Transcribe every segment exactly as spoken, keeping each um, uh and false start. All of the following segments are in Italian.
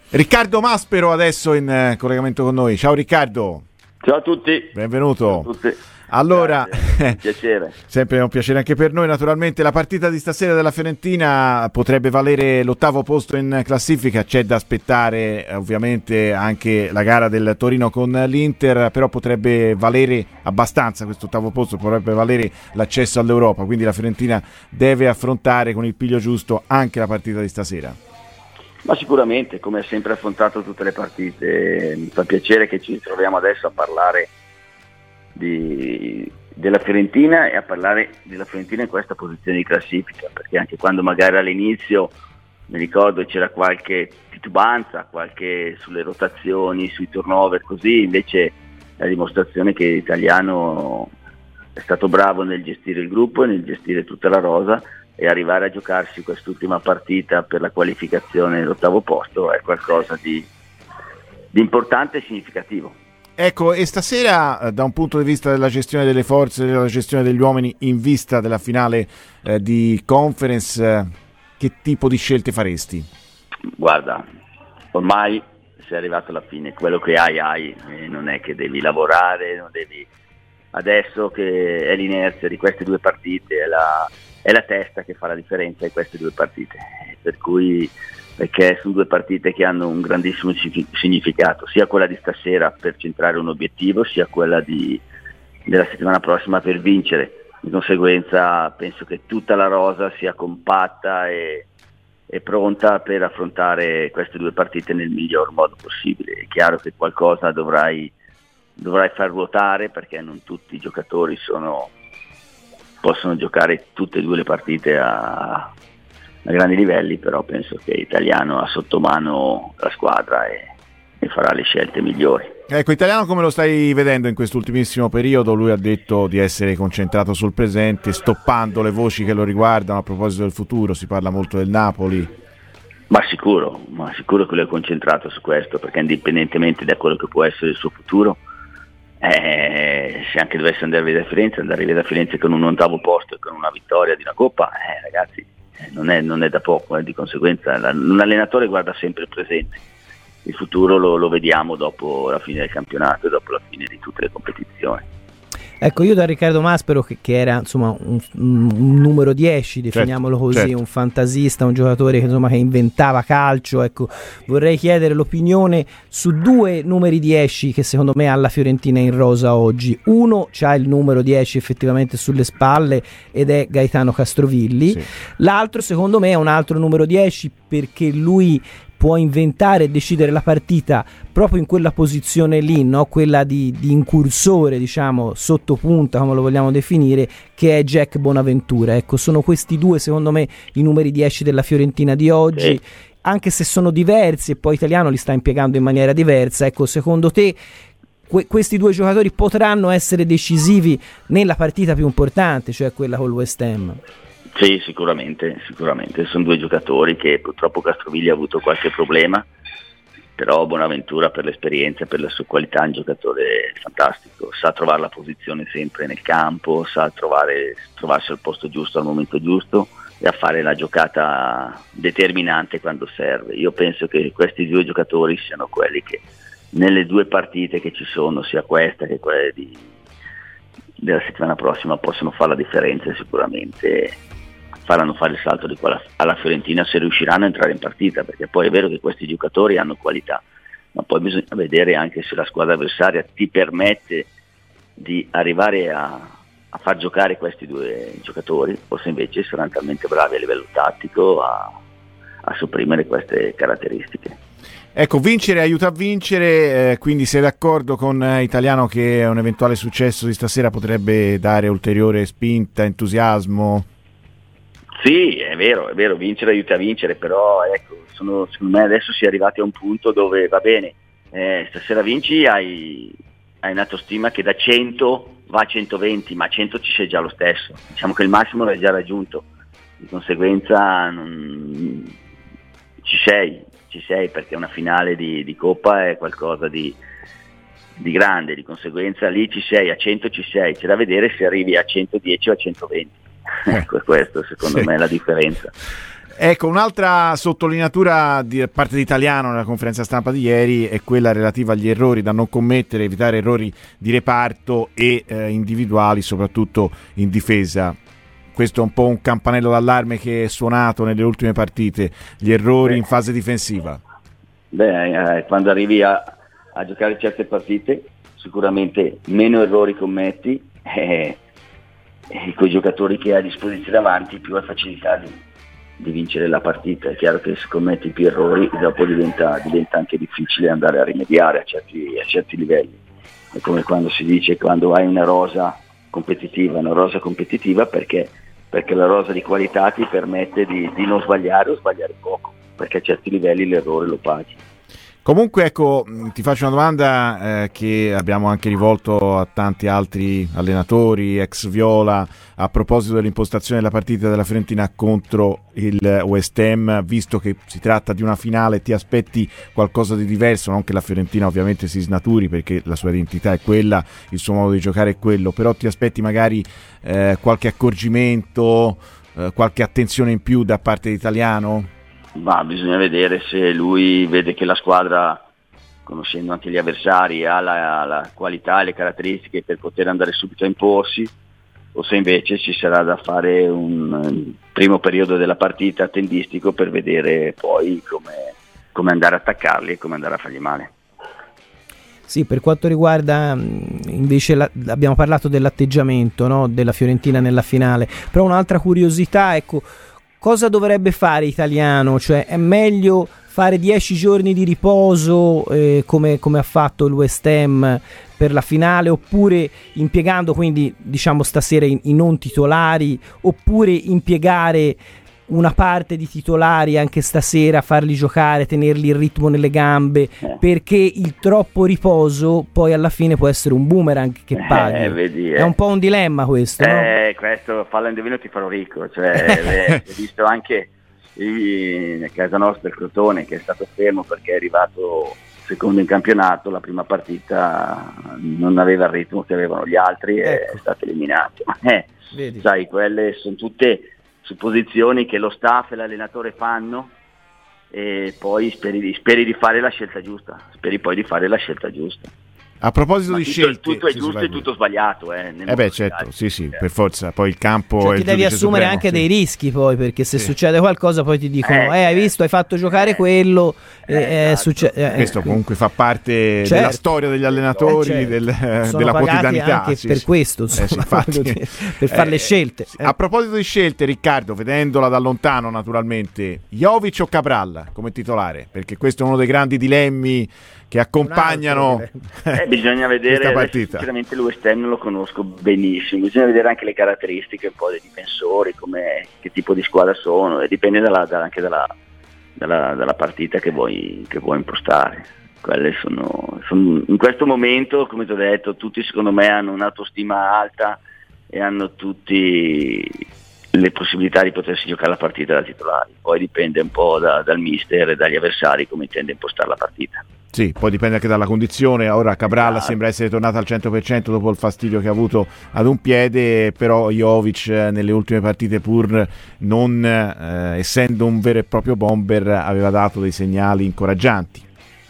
Riccardo Maspero adesso in eh, collegamento con noi. Ciao Riccardo. Ciao a tutti. Benvenuto. Ciao a tutti. Allora, un piacere. Sempre un piacere anche per noi. Naturalmente la partita di stasera della Fiorentina potrebbe valere l'ottavo posto in classifica, c'è da aspettare ovviamente anche la gara del Torino con l'Inter, però potrebbe valere abbastanza questo ottavo posto, potrebbe valere l'accesso all'Europa, quindi la Fiorentina deve affrontare con il piglio giusto anche la partita di stasera. Ma sicuramente, come ha sempre affrontato tutte le partite, mi fa piacere che ci troviamo adesso a parlare Di, della Fiorentina e a parlare della Fiorentina in questa posizione di classifica, perché anche quando magari all'inizio mi ricordo c'era qualche titubanza, qualche sulle rotazioni, sui turnover, così invece la dimostrazione che l'italiano è stato bravo nel gestire il gruppo e nel gestire tutta la rosa, e arrivare a giocarsi quest'ultima partita per la qualificazione all'ottavo posto è qualcosa di, di importante e significativo. Ecco, e stasera da un punto di vista della gestione delle forze, della gestione degli uomini in vista della finale eh, di Conference, eh, che tipo di scelte faresti? Guarda, ormai sei arrivato alla fine, quello che hai hai, eh, non è che devi lavorare, non devi... adesso che è l'inerzia di queste due partite, è la, è la testa che fa la differenza di queste due partite, per cui... perché sono due partite che hanno un grandissimo significato, sia quella di stasera per centrare un obiettivo, sia quella di, della settimana prossima per vincere. Di conseguenza penso che tutta la rosa sia compatta e, e pronta per affrontare queste due partite nel miglior modo possibile. È chiaro che qualcosa dovrai, dovrai far ruotare, perché non tutti i giocatori sono, possono giocare tutte e due le partite a... a grandi livelli, però penso che Italiano ha sotto mano la squadra e, e farà le scelte migliori. Ecco, Italiano come lo stai vedendo in quest'ultimissimo periodo? Lui ha detto di essere concentrato sul presente, stoppando le voci che lo riguardano a proposito del futuro, si parla molto del Napoli. Ma sicuro, ma sicuro che lui è concentrato su questo, perché indipendentemente da quello che può essere il suo futuro, eh, se anche dovesse andare a vedere Firenze, andare a vedere Firenze con un ottavo posto e con una vittoria di una Coppa, eh, ragazzi, Non è, non è da poco, eh, di conseguenza la, un allenatore guarda sempre il presente, il futuro lo, lo vediamo dopo la fine del campionato e dopo la fine di tutte le competizioni. Ecco, io da Riccardo Maspero, che, che era insomma un, un numero dieci, definiamolo certo, così, certo. un fantasista, un giocatore che, insomma, che inventava calcio, ecco, vorrei chiedere l'opinione su due numeri dieci che secondo me ha la Fiorentina in rosa oggi. Uno c'ha il numero dieci effettivamente sulle spalle ed è Gaetano Castrovilli, sì. L'altro secondo me è un altro numero dieci perché lui può inventare e decidere la partita proprio in quella posizione lì, no? Quella di, di incursore, diciamo, sottopunta, come lo vogliamo definire, che è Jack Bonaventura. Ecco, sono questi due, secondo me, i numeri dieci della Fiorentina di oggi, sì. Anche se sono diversi e poi Italiano li sta impiegando in maniera diversa. Ecco, secondo te que- questi due giocatori potranno essere decisivi nella partita più importante, cioè quella col West Ham? Sì, sicuramente, sicuramente. Sono due giocatori che purtroppo Castrovilli ha avuto qualche problema, però Bonaventura per l'esperienza e per la sua qualità è un giocatore fantastico, sa trovare la posizione sempre nel campo, sa trovare, trovarsi al posto giusto al momento giusto e a fare la giocata determinante quando serve. Io penso che questi due giocatori siano quelli che nelle due partite che ci sono, sia questa che quelle di, della settimana prossima, possono fare la differenza e sicuramente faranno fare il salto di quella alla Fiorentina se riusciranno a entrare in partita, perché poi è vero che questi giocatori hanno qualità, ma poi bisogna vedere anche se la squadra avversaria ti permette di arrivare a, a far giocare questi due giocatori, o se invece saranno talmente bravi a livello tattico a, a sopprimere queste caratteristiche. Ecco, vincere aiuta a vincere, eh, quindi sei d'accordo con eh, Italiano che un eventuale successo di stasera potrebbe dare ulteriore spinta, entusiasmo? Sì, è vero, è vero, vincere aiuta a vincere, però ecco, sono, secondo me adesso si è arrivati a un punto dove va bene, eh, stasera vinci, hai, hai un'autostima che da cento va a centoventi, ma a cento ci sei già lo stesso, diciamo che il massimo l'hai già raggiunto, di conseguenza non, ci sei, ci sei perché una finale di, di Coppa è qualcosa di, di grande, di conseguenza lì ci sei, a cento ci sei, c'è da vedere se arrivi a centodieci o a centoventi. Ecco, questo secondo sì. me è la differenza. Ecco, un'altra sottolineatura di parte di Italiano nella conferenza stampa di ieri è quella relativa agli errori da non commettere, evitare errori di reparto e eh, individuali, soprattutto in difesa. Questo è un po' un campanello d'allarme che è suonato nelle ultime partite, gli errori in fase difensiva. Beh, eh, quando arrivi a, a giocare certe partite, sicuramente meno errori commetti eh, e con i giocatori che hai a disposizione davanti più hai facilità di di vincere la partita. È chiaro che se commetti più errori dopo diventa, diventa anche difficile andare a rimediare a certi, a certi livelli. È come quando si dice quando hai una rosa competitiva, una rosa competitiva perché, perché la rosa di qualità ti permette di, di non sbagliare o sbagliare poco, perché a certi livelli l'errore lo paghi. Comunque ecco, ti faccio una domanda eh, che abbiamo anche rivolto a tanti altri allenatori, ex Viola, a proposito dell'impostazione della partita della Fiorentina contro il West Ham. Visto che si tratta di una finale, ti aspetti qualcosa di diverso? Non che la Fiorentina ovviamente si snaturi, perché la sua identità è quella, il suo modo di giocare è quello, però ti aspetti magari eh, qualche accorgimento, eh, qualche attenzione in più da parte di Italiano? Ma bisogna vedere se lui vede che la squadra, conoscendo anche gli avversari, ha la, la qualità e le caratteristiche per poter andare subito a imporsi, o se invece ci sarà da fare un, un primo periodo della partita tendistico per vedere poi come, come andare a attaccarli e come andare a fargli male. Sì, per quanto riguarda invece la, abbiamo parlato dell'atteggiamento, no, della Fiorentina nella finale, però un'altra curiosità, ecco, cosa dovrebbe fare Italiano? Cioè è meglio fare dieci giorni di riposo eh, come, come ha fatto il West Ham per la finale, oppure impiegando quindi diciamo stasera i, i non titolari, oppure impiegare una parte di titolari anche stasera, farli giocare, tenerli il ritmo nelle gambe, eh. perché il troppo riposo poi alla fine può essere un boomerang che paghi. Eh, vedi, eh. È un po' un dilemma questo, eh, no? Questo, fallo indovino ti farò ricco, cioè, ho visto anche a casa nostra il Crotone che è stato fermo perché è arrivato secondo in campionato, la prima partita non aveva il ritmo che avevano gli altri e ecco. È stato eliminato. Eh, sai, quelle sono tutte supposizioni che lo staff e l'allenatore fanno e poi speri, speri di fare la scelta giusta, speri poi di fare la scelta giusta. A proposito Ma di tutto, scelte, tutto è sì, giusto e tutto sbagliato. Eh, eh beh, certo, sì, sì, per forza. Poi il campo cioè, è ti il devi assumere supremo, anche sì. dei rischi, poi, perché se sì. succede qualcosa, poi ti dicono: eh, eh, hai visto, hai fatto giocare eh, quello. eh, eh, esatto. succe- eh, Questo comunque fa parte certo. della storia degli allenatori, eh, certo. del, Sono della pagati quotidianità. anche sì, per sì. questo, insomma, eh, sì, infatti, per fare le scelte. Sì. Eh. A proposito di scelte, Riccardo, vedendola da lontano, naturalmente, Jovic o Cabral come titolare? Perché questo è uno dei grandi dilemmi che accompagnano eh, bisogna vedere. partita. Sinceramente il West Ham non lo conosco benissimo, bisogna vedere anche le caratteristiche un po' dei difensori, come, che tipo di squadra sono, e dipende dalla, da, anche dalla, dalla, dalla partita che vuoi, che vuoi impostare. Quelle sono, sono in questo momento, come ti ho detto, tutti secondo me hanno un'autostima alta e hanno tutti le possibilità di potersi giocare la partita da titolari. Poi dipende un po' da, dal mister e dagli avversari come intende impostare la partita. Sì, poi dipende anche dalla condizione. Ora Cabral ah. sembra essere tornato al cento per cento dopo il fastidio che ha avuto ad un piede, però Jovic nelle ultime partite, pur non eh, essendo un vero e proprio bomber, aveva dato dei segnali incoraggianti.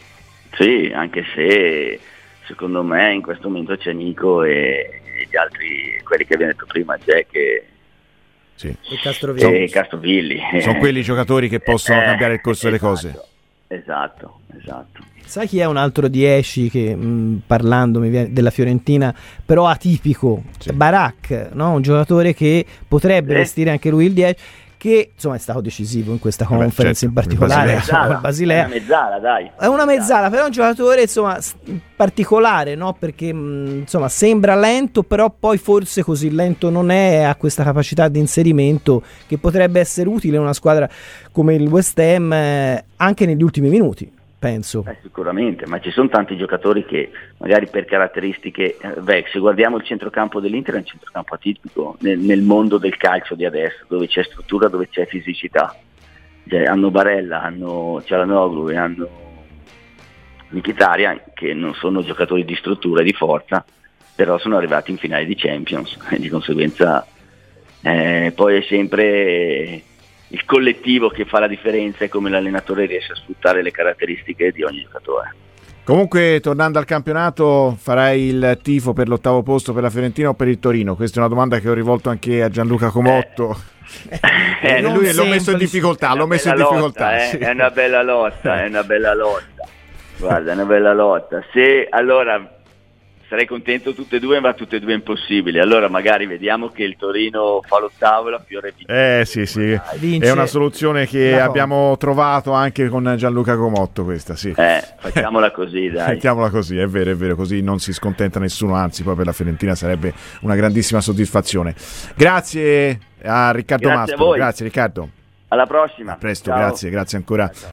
Sì, anche se secondo me in questo momento c'è Nico e gli altri, quelli che abbiamo detto prima, Jack e Sì. E Castrovilli. E Castrovilli. Sono quelli giocatori che possono eh, cambiare il corso esatto, delle cose. Esatto, esatto. Sai chi è un altro dieci che mh, parlando mi viene della Fiorentina, però atipico? Sì. Barak, no? Un giocatore che potrebbe sì. vestire anche lui il dieci, che insomma è stato decisivo in questa Vabbè, conference, certo, in particolare mezzala, il Basilea. È una mezzala, dai. È una mezzala, però è un giocatore insomma particolare, no? Perché mh, insomma sembra lento, però poi forse così lento non è, ha questa capacità di inserimento che potrebbe essere utile in una squadra come il West Ham eh, anche negli ultimi minuti, penso. Eh, sicuramente, ma ci sono tanti giocatori che magari per caratteristiche, eh, beh, se guardiamo il centrocampo dell'Inter è un centrocampo atipico nel, nel mondo del calcio di adesso, dove c'è struttura, dove c'è fisicità. Cioè, hanno Barella, hanno Cialanoglu e hanno Mkhitaryan, che non sono giocatori di struttura e di forza, però sono arrivati in finale di Champions e di conseguenza eh, poi è sempre il collettivo che fa la differenza e come l'allenatore riesce a sfruttare le caratteristiche di ogni giocatore. Comunque, tornando al campionato, farai il tifo per l'ottavo posto per la Fiorentina o per il Torino? Questa è una domanda che ho rivolto anche a Gianluca Comotto. Eh, eh, eh, lui l'ho messo in difficoltà, l'ho messo in difficoltà. Lotta, eh, sì. È una bella lotta, è una bella lotta. Guarda, è una bella lotta. Se allora sarei contento tutte e due, ma tutte e due impossibili. Allora magari vediamo che il Torino fa l'ottavo e la Fiore vince. Eh sì, sì. Vince. È una soluzione che No. abbiamo trovato anche con Gianluca Comotto, questa, sì. Eh, facciamola così, dai. Mettiamola così, è vero, è vero, così non si scontenta nessuno, anzi poi per la Fiorentina sarebbe una grandissima soddisfazione. Grazie a Riccardo Grazie a Mastro, voi. grazie Riccardo. Alla prossima. A presto, Ciao. grazie, grazie ancora. Ciao.